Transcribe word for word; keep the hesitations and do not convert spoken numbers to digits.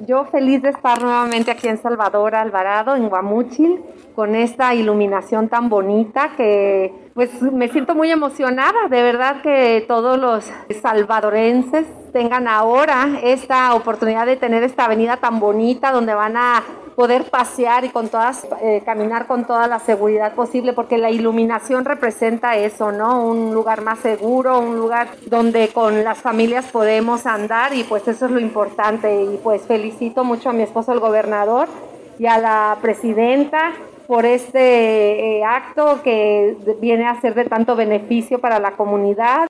Yo feliz de estar nuevamente aquí en Salvador Alvarado, en Guamúchil, con esta iluminación tan bonita que pues me siento muy emocionada, de verdad que todos los salvadorenses tengan ahora esta oportunidad de tener esta avenida tan bonita donde van a poder pasear y con todas, eh, caminar con toda la seguridad posible, porque la iluminación representa eso, ¿no? Un lugar más seguro, un lugar donde con las familias podemos andar y pues eso es lo importante. Y pues felicito mucho a mi esposo el gobernador y a la presidenta por este eh, acto que viene a ser de tanto beneficio para la comunidad.